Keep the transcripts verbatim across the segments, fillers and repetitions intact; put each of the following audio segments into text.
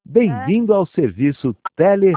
Bem-vindo ao serviço Tele...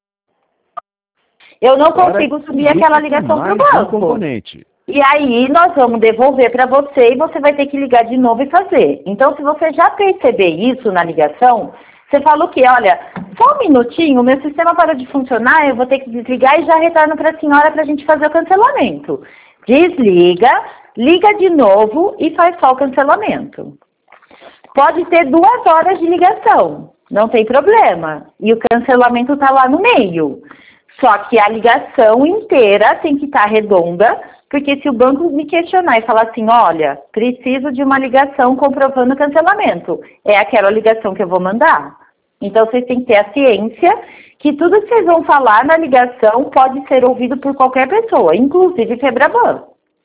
Eu não Agora, consigo subir o grupo aquela tem ligação para o mais um banco. componente. E aí nós vamos devolver para você e você vai ter que ligar de novo e fazer. Então, se você já perceber isso na ligação, você fala o quê? Olha, só um minutinho, meu sistema parou de funcionar, eu vou ter que desligar e já retorno para a senhora para a gente fazer o cancelamento. Desliga, liga de novo e faz só o cancelamento. Pode ter duas horas de ligação, não tem problema. E o cancelamento está lá no meio. Só que a ligação inteira tem que estar redonda, porque se o banco me questionar e falar assim, olha, preciso de uma ligação comprovando o cancelamento, é aquela ligação que eu vou mandar. Então, vocês têm que ter a ciência que tudo que vocês vão falar na ligação pode ser ouvido por qualquer pessoa, inclusive Febraban.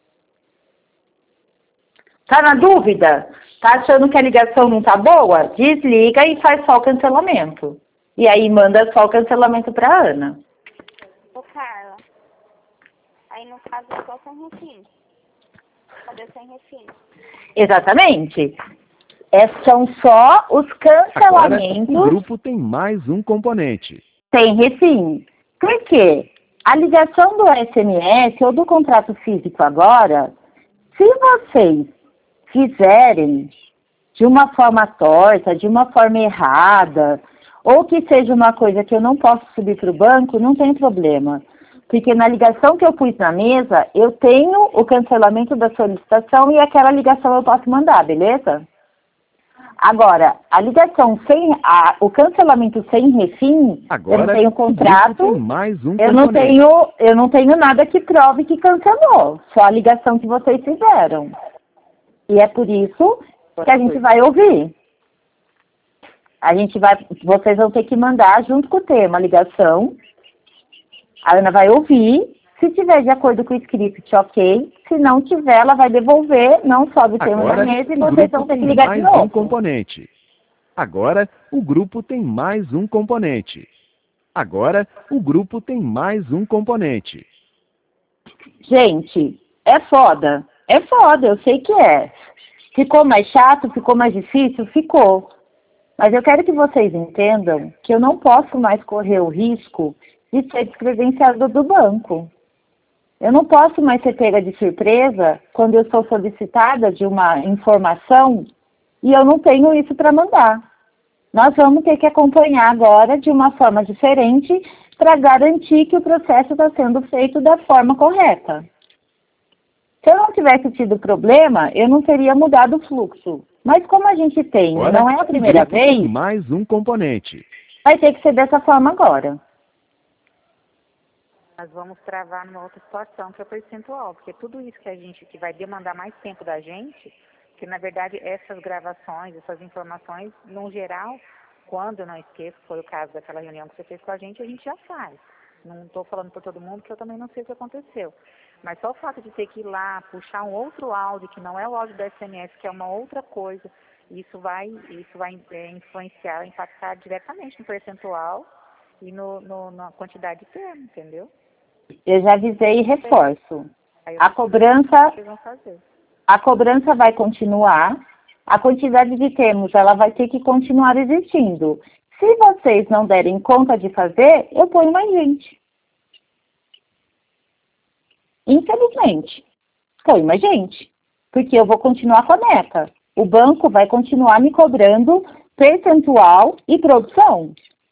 Tá na dúvida? Tá achando que a ligação não tá boa? Desliga e faz só o cancelamento. E aí manda só o cancelamento para a Ana. Ô, Carla, aí no caso é só sem refim. Cadê sem refim? Exatamente. É, são só os cancelamentos. Agora, o grupo tem mais um componente. Sem refim. Por quê? A ligação do S M S ou do contrato físico agora, se vocês fizerem de uma forma torta, de uma forma errada, ou que seja uma coisa que eu não posso subir para o banco, não tem problema. Porque na ligação que eu pus na mesa, eu tenho o cancelamento da solicitação e aquela ligação eu posso mandar, beleza? Agora, a ligação sem, a, o cancelamento sem refim, Agora, eu não tenho contrato, tem mais um eu não componente. tenho, eu não tenho nada que prove que cancelou, só a ligação que vocês fizeram. E é por isso que a gente vai ouvir. A gente vai, vocês vão ter que mandar junto com o tema a ligação. A Ana vai ouvir. Se tiver de acordo com o script, ok. Se não tiver, ela vai devolver, não sobe o tema Agora, da mesa e o vocês grupo vão ter que tem ligar de mais um novo. componente. Agora, o grupo tem mais um componente. Agora, o grupo tem mais um componente. Gente, é foda. É foda, eu sei que é. Ficou mais chato, ficou mais difícil? Ficou. Mas eu quero que vocês entendam que eu não posso mais correr o risco de ser descredenciado do banco. Eu não posso mais ser pega de surpresa quando eu sou solicitada de uma informação e eu não tenho isso para mandar. Nós vamos ter que acompanhar agora de uma forma diferente para garantir que o processo está sendo feito da forma correta. Se eu não tivesse tido problema, eu não teria mudado o fluxo. Mas como a gente tem, Agora, não é a primeira o grupo tem vez, mais um componente. vai ter que ser dessa forma agora. Nós vamos travar numa outra situação, que é o percentual, porque tudo isso que a gente, que vai demandar mais tempo da gente, que na verdade essas gravações, essas informações, no geral, quando eu não esqueço, foi o caso daquela reunião que você fez com a gente, a gente já faz. Não estou falando por todo mundo, que eu também não sei o que aconteceu. Mas só o fato de ter que ir lá, puxar um outro áudio, que não é o áudio da S M S, que é uma outra coisa, isso vai, isso vai é, influenciar, impactar diretamente no percentual e no, no, na quantidade de termo, entendeu? Eu já avisei e reforço. Aí eu A não sei cobrança, o que vocês vão fazer. a cobrança vai continuar, a quantidade de termos ela vai ter que continuar existindo. Se vocês não derem conta de fazer, eu ponho mais gente. Infelizmente, põe mais gente. Porque eu vou continuar com a meta. O banco vai continuar me cobrando percentual e produção.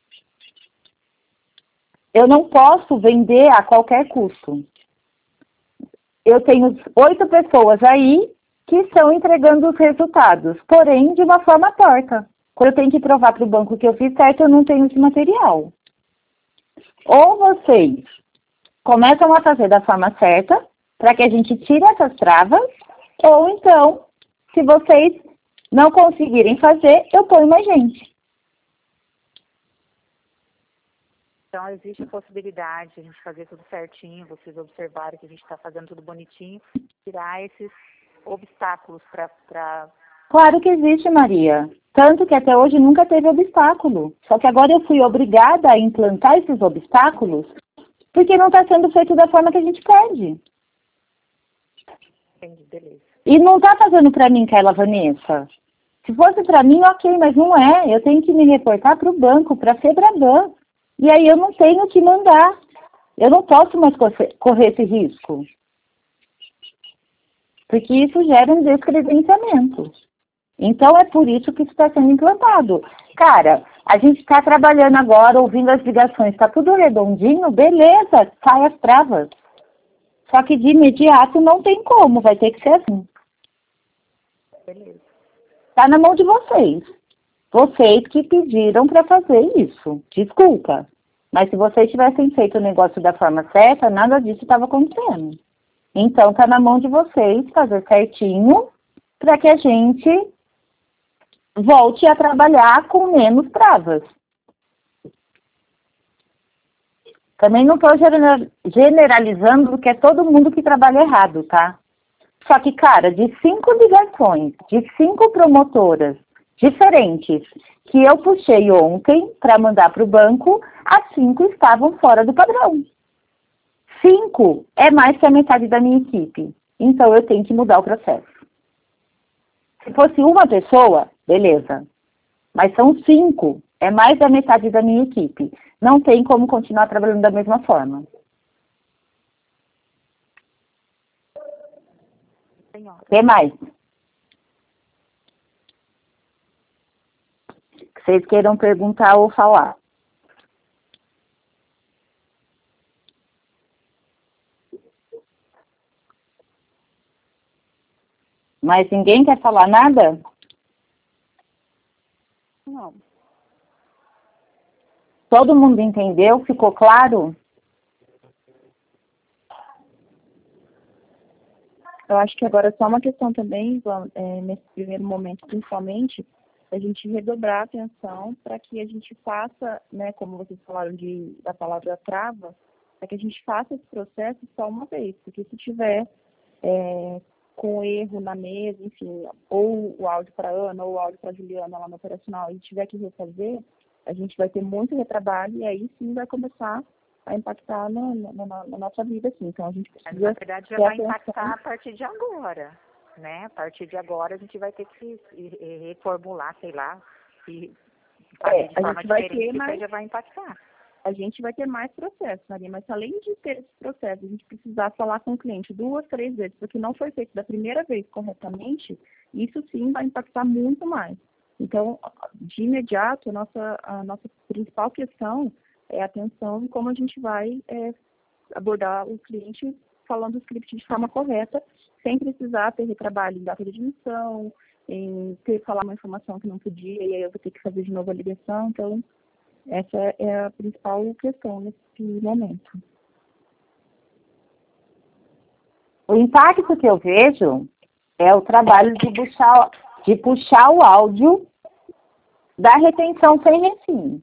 Eu não posso vender a qualquer custo. Eu tenho oito pessoas aí que estão entregando os resultados, porém de uma forma torta. Quando eu tenho que provar para o banco que eu fiz certo, eu não tenho esse material. Ou vocês começam a fazer da forma certa, para que a gente tire essas travas, ou então, se vocês não conseguirem fazer, eu ponho mais gente. Então, existe a possibilidade de a gente fazer tudo certinho, vocês observarem que a gente está fazendo tudo bonitinho, tirar esses obstáculos para... Pra... Claro que existe, Maria. Tanto que até hoje nunca teve obstáculo. Só que agora eu fui obrigada a implantar esses obstáculos porque não está sendo feito da forma que a gente pede. Entendi, beleza. E não está fazendo para mim, Carla Vanessa. Se fosse para mim, ok, mas não é. Eu tenho que me reportar para o banco, para a Febraban. E aí eu não tenho que mandar. Eu não posso mais correr esse risco. Porque isso gera um descredenciamento. Então é por isso que isso está sendo implantado. Cara, a gente está trabalhando agora, ouvindo as ligações, está tudo redondinho, beleza, sai as travas. Só que de imediato não tem como, vai ter que ser assim. Beleza. Está na mão de vocês. Vocês que pediram para fazer isso. Desculpa. Mas se vocês tivessem feito o negócio da forma certa, nada disso estava acontecendo. Então está na mão de vocês fazer certinho para que a gente volte a trabalhar com menos travas. Também não estou generalizando porque é todo mundo que trabalha errado, tá? Só que, cara, de cinco ligações, de cinco promotoras diferentes que eu puxei ontem para mandar para o banco, as cinco estavam fora do padrão. Cinco é mais que a metade da minha equipe. Então eu tenho que mudar o processo. Se fosse uma pessoa, beleza. Mas são cinco, é mais da metade da minha equipe. Não tem como continuar trabalhando da mesma forma. O que mais? Que vocês queiram perguntar ou falar. Mas ninguém quer falar nada? Não. Todo mundo entendeu? Ficou claro? Eu acho que agora é só uma questão também, é, nesse primeiro momento, principalmente, a gente redobrar a atenção para que a gente faça, né, como vocês falaram de, da palavra trava, para que a gente faça esse processo só uma vez, porque se tiver é, com erro na mesa, enfim, ou o áudio para a Ana, ou o áudio para a Juliana lá no operacional, e tiver que refazer, a gente vai ter muito retrabalho e aí sim vai começar a impactar na, na, na, na nossa vida, assim. Então a gente precisa... Na verdade, já vai impactar a partir de agora, né? A partir de agora a gente vai ter que reformular, sei lá, e fazer de forma diferente, que já vai impactar. A gente vai ter mais processos, Maria, mas além de ter esse processo, a gente precisar falar com o cliente duas, três vezes, porque não foi feito da primeira vez corretamente, isso sim vai impactar muito mais. Então, de imediato, a nossa, a nossa principal questão é a atenção em como a gente vai é, abordar o cliente falando o script de forma correta, sem precisar ter retrabalho em data de admissão, em ter que falar uma informação que não podia, e aí eu vou ter que fazer de novo a ligação. Então, essa é a principal questão nesse momento. O impacto que eu vejo é o trabalho de puxar, de puxar o áudio da retenção sem refim.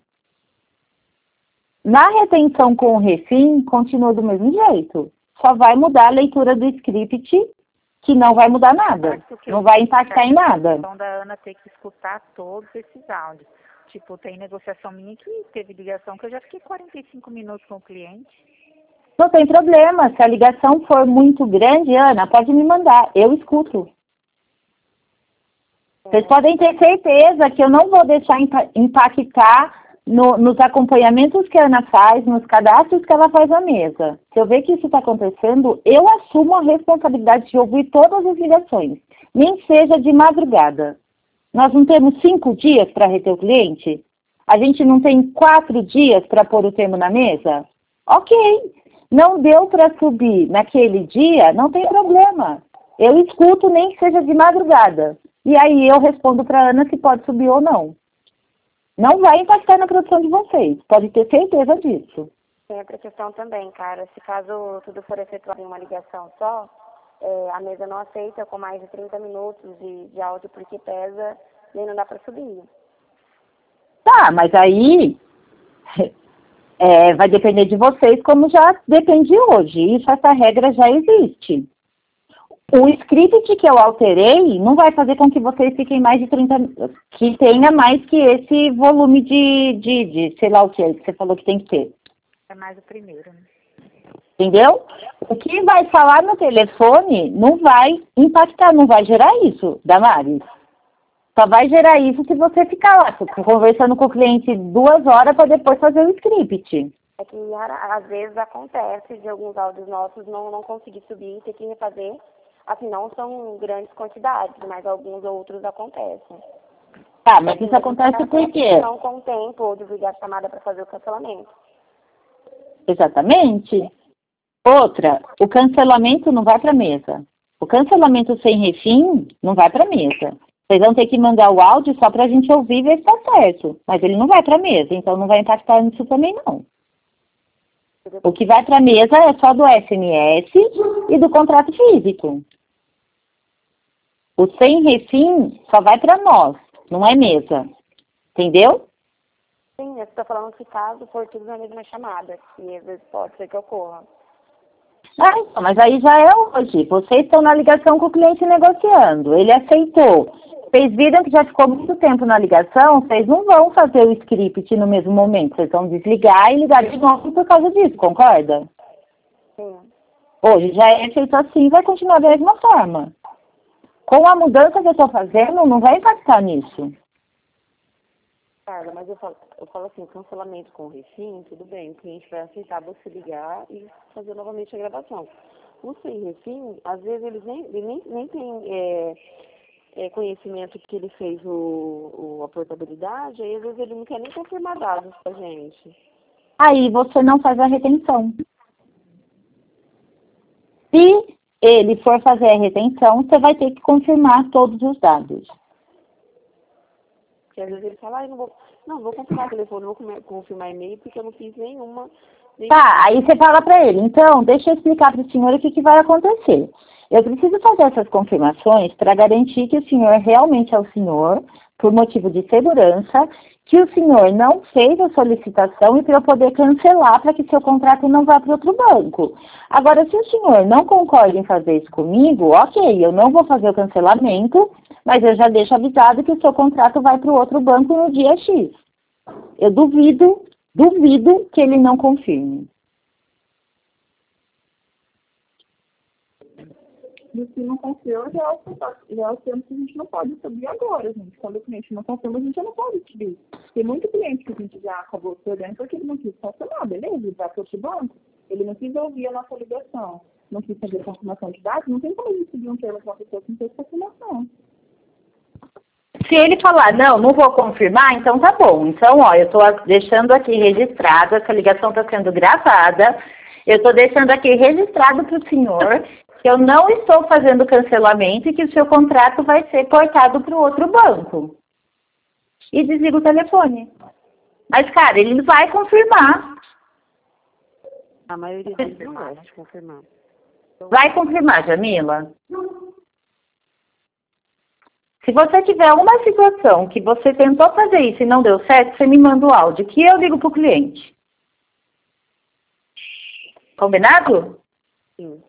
Na retenção com o refim, continua do mesmo jeito. Só vai mudar a leitura do script, que não vai mudar nada. Não vai impactar em nada. Então, da Ana ter que escutar todos esses áudios. Tipo, tem negociação minha que teve ligação que eu já fiquei quarenta e cinco minutos com o cliente. Não tem problema. Se a ligação for muito grande, Ana, pode me mandar. Eu escuto. É. Vocês podem ter certeza que eu não vou deixar impactar no, nos acompanhamentos que a Ana faz, nos cadastros que ela faz na mesa. Se eu ver que isso está acontecendo, eu assumo a responsabilidade de ouvir todas as ligações. Nem seja de madrugada. Nós não temos cinco dias para reter o cliente? A gente não tem quatro dias para pôr o termo na mesa? Ok. Não deu para subir naquele dia, não tem problema. Eu escuto nem que seja de madrugada. E aí eu respondo para a Ana se pode subir ou não. Não vai impactar na produção de vocês. Pode ter certeza disso. Tem outra questão também, cara. Se caso tudo for efetuado em uma ligação só, é, a mesa não aceita com mais de trinta minutos de, de áudio porque pesa e não dá para subir. Tá, mas aí é, vai depender de vocês como já depende hoje. Isso, essa regra já existe. O script que eu alterei não vai fazer com que vocês fiquem mais de trinta, que tenha mais que esse volume de, de, de sei lá o que você falou que tem que ter. É mais o primeiro, né? Entendeu? O que vai falar no telefone não vai impactar, não vai gerar isso, Damares. Só vai gerar isso se você ficar lá conversando com o cliente duas horas para depois fazer o script. É que às vezes acontece de alguns áudios nossos não, não conseguir subir e ter que refazer. Assim, não são grandes quantidades, mas alguns outros acontecem. Tá, mas isso acontece por quê? Não com tempo ou desligar a chamada para fazer o cancelamento. Exatamente. Outra, o cancelamento não vai para a mesa. O cancelamento sem refim não vai para a mesa. Vocês vão ter que mandar o áudio só para a gente ouvir e ver se está certo. Mas ele não vai para a mesa, então não vai impactar nisso também não. O que vai para a mesa é só do S M S e do contrato físico. O sem refim só vai para nós, não é mesa. Entendeu? Sim, eu estou falando que caso for tudo na mesma chamada, que às vezes pode ser que ocorra. Ah, então, mas aí já é hoje. Vocês estão na ligação com o cliente negociando. Ele aceitou. Vocês viram que já ficou muito tempo na ligação, vocês não vão fazer o script no mesmo momento. Vocês vão desligar e ligar de novo por causa disso, concorda? Sim. Hoje já é feito assim e vai continuar da mesma forma. Com a mudança que eu estou fazendo, não vai impactar nisso. Carla, mas eu falo, eu falo assim, cancelamento com refim, tudo bem, o cliente vai aceitar você ligar e fazer novamente a gravação. O sem refim, às vezes eles nem, ele nem, nem tem é, é, conhecimento que ele fez o, o, a portabilidade, aí às vezes ele não quer nem confirmar dados pra gente. Aí você não faz a retenção. Se ele for fazer a retenção, você vai ter que confirmar todos os dados. Porque às vezes ele fala, ah, eu não vou, não vou confirmar telefone, não vou confirmar e-mail, porque eu não fiz nenhuma... nenhuma... Tá, aí você fala para ele, então, deixa eu explicar para o senhor o que, que vai acontecer. Eu preciso fazer essas confirmações para garantir que o senhor realmente é o senhor, por motivo de segurança, que o senhor não fez a solicitação e para eu poder cancelar para que seu contrato não vá para outro banco. Agora, se o senhor não concorda em fazer isso comigo, ok, eu não vou fazer o cancelamento, mas eu já deixo avisado que o seu contrato vai para o outro banco no dia X. Eu duvido, duvido que ele não confirme. E se não confirma, já é o já é o tempo que a gente não pode subir agora, gente. Quando o cliente não confirma, a gente já não pode subir. Tem muito cliente que a gente já acabou perdendo porque ele não quis cancelar, beleza? Ele vai para outro banco, ele não quis ouvir a nossa ligação, não quis fazer confirmação de dados, não tem como a gente subir um termo com uma pessoa que não fez confirmação. Se ele falar, não, não vou confirmar, então tá bom. Então, ó, eu estou deixando aqui registrado, essa ligação está sendo gravada, eu estou deixando aqui registrado para o senhor que eu não estou fazendo cancelamento e que o seu contrato vai ser portado para o outro banco. E desliga o telefone. Mas, cara, ele vai confirmar. A maioria deles não gosta de confirmar. Vai confirmar, Jamila? Se você tiver uma situação que você tentou fazer isso e não deu certo, você me manda o áudio, que eu ligo para o cliente. Combinado? Sim.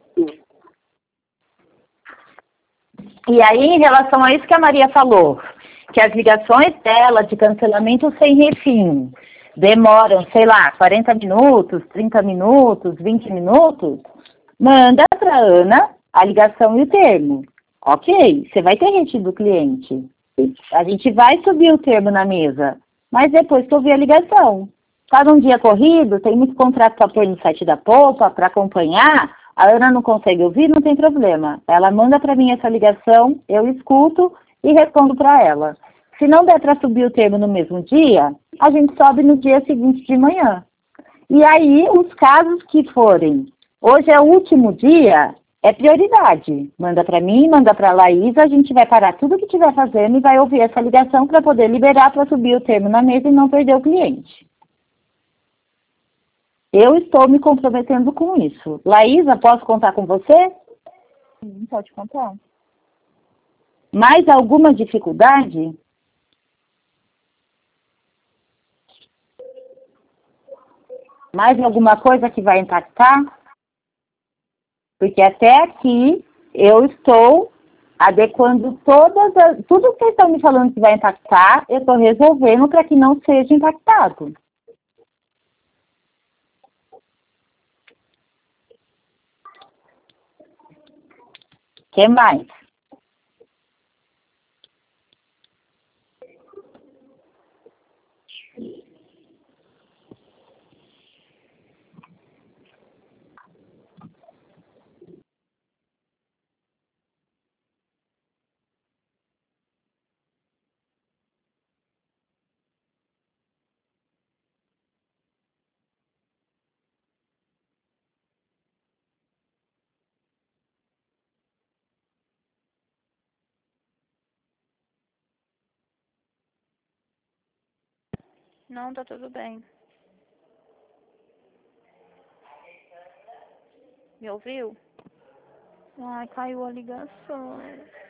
E aí, em relação a isso que a Maria falou, que as ligações dela de cancelamento sem refim demoram, sei lá, quarenta minutos, trinta minutos, vinte minutos, manda para a Ana a ligação e o termo. Ok, você vai ter retido o cliente. A gente vai subir o termo na mesa, mas depois que eu vi a ligação. Tá num dia corrido, tem muito contrato para pôr no site da Poupa, para acompanhar, a Ana não consegue ouvir, não tem problema. Ela manda para mim essa ligação, eu escuto e respondo para ela. Se não der para subir o termo no mesmo dia, a gente sobe no dia seguinte de manhã. E aí, os casos que forem, hoje é o último dia, é prioridade. Manda para mim, manda para a Laísa, a gente vai parar tudo que estiver fazendo e vai ouvir essa ligação para poder liberar para subir o termo na mesa e não perder o cliente. Eu estou me comprometendo com isso. Laísa, posso contar com você? Sim, pode contar. Mais alguma dificuldade? Mais alguma coisa que vai impactar? Porque até aqui eu estou adequando todas as, tudo que vocês estão me falando que vai impactar, eu estou resolvendo para que não seja impactado. O que mais? Não, tá tudo bem. Me ouviu? Ai, caiu a ligação.